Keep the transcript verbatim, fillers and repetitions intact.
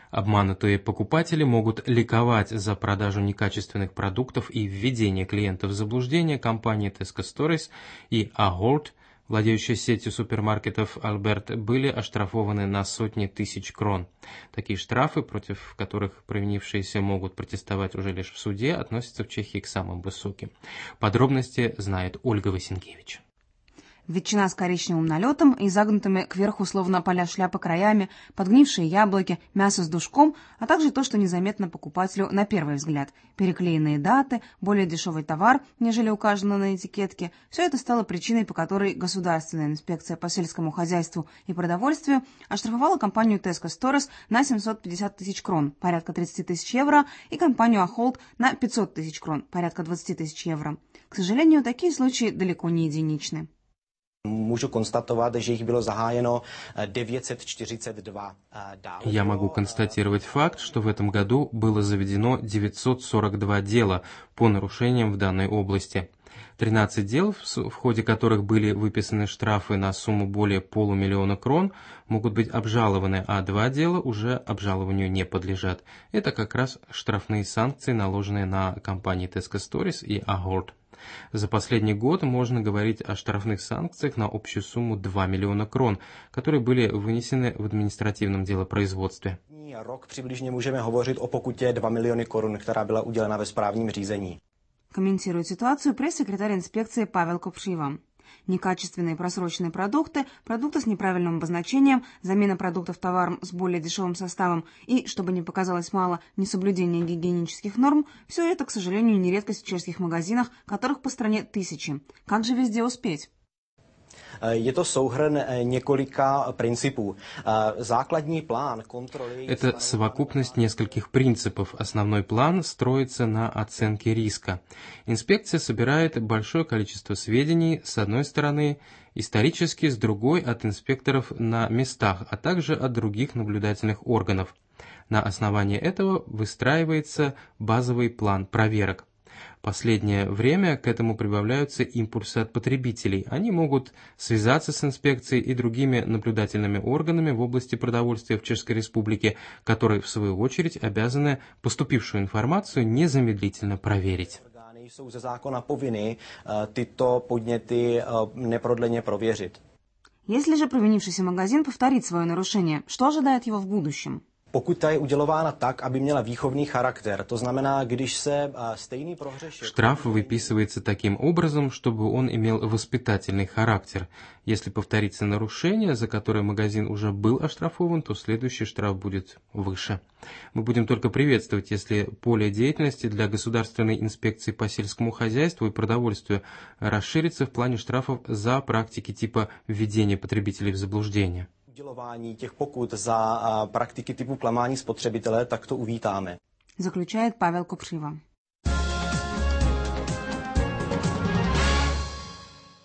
Обманутые покупатели могут ликовать за продажу некачественных продуктов и введение клиентов в заблуждение. Компании Tesco Stories и Ahold, владеющие сетью супермаркетов Альберт, были оштрафованы на сотни тысяч крон. Такие штрафы, против которых провинившиеся могут протестовать уже лишь в суде, относятся в Чехии к самым высоким. Подробности знает Ольга Васенкевич. Ветчина с коричневым налетом и загнутыми кверху словно поля шляпы краями, подгнившие яблоки, мясо с душком, а также то, что незаметно покупателю на первый взгляд. Переклеенные даты, более дешевый товар, нежели указано на этикетке. Все это стало причиной, по которой Государственная инспекция по сельскому хозяйству и продовольствию оштрафовала компанию Tesco Stories на семьсот пятьдесят тысяч крон, порядка тридцать тысяч евро, и компанию Ahold на пятьсот тысяч крон, порядка двадцать тысяч евро. К сожалению, такие случаи далеко не единичны. Můžu konstatovat, že jich bylo zahájeno девять сто четыридцать два. Я могу констатировать факт, что в этом году было заведено девятьсот сорок два дела по нарушениям в данной области. тринадцать дел, в ходе которых были выписаны штрафы на сумму более полумиллиона крон, могут быть обжалованы, а два дела уже обжалованию не подлежат. Это как раз штрафные санкции, наложенные на компании Tesco Stories и Ahold. За последний год можно говорить о штрафных санкциях на общую сумму два миллиона крон, которые были вынесены в административном делопроизводстве. Rok přibližně můžeme hovořit o pokutě dva miliony korun, která byla udělena ve správním řízení. Комментирует ситуацию пресс-секретарь инспекции Павел Купшива. Некачественные просроченные продукты, продукты с неправильным обозначением, замена продуктов товаром с более дешевым составом и, чтобы не показалось мало, несоблюдение гигиенических норм – все это, к сожалению, не редкость в чешских магазинах, которых по стране тысячи. Как же везде успеть? Je to souhrn několika principů. Základní plán kontroly... Это совокупность нескольких принципов. Основной план строится на оценке риска. Инспекция собирает большое количество сведений, с одной стороны, исторически, с другой от инспекторов на местах, а также от других наблюдательных органов. На основании этого выстраивается базовый план проверок. В последнее время к этому прибавляются импульсы от потребителей. Они могут связаться с инспекцией и другими наблюдательными органами в области продовольствия в Чешской Республике, которые, в свою очередь, обязаны поступившую информацию незамедлительно проверить. Jsou ze zákona povinny tyto podněty neprodleně prověřit. Если же провинившийся магазин повторит свое нарушение, что ожидает его в будущем? Pokuta je udělována tak, aby měla výchovný charakter. To znamená, když se stejný prohřešek... Штраф выписывается таким образом, чтобы он имел воспитательный характер. Если повторится нарушение, за которое магазин уже был оштрафован, то следующий штраф будет выше. Мы будем только приветствовать, если поле деятельности для Государственной инспекции по сельскому хозяйству и продовольствию расширится в плане штрафов за практики типа введения потребителей в заблуждение. Udělování těch pokut za praktiky typu klamání spotřebitele, tak to uvítáme. Заключает Павел Купшива.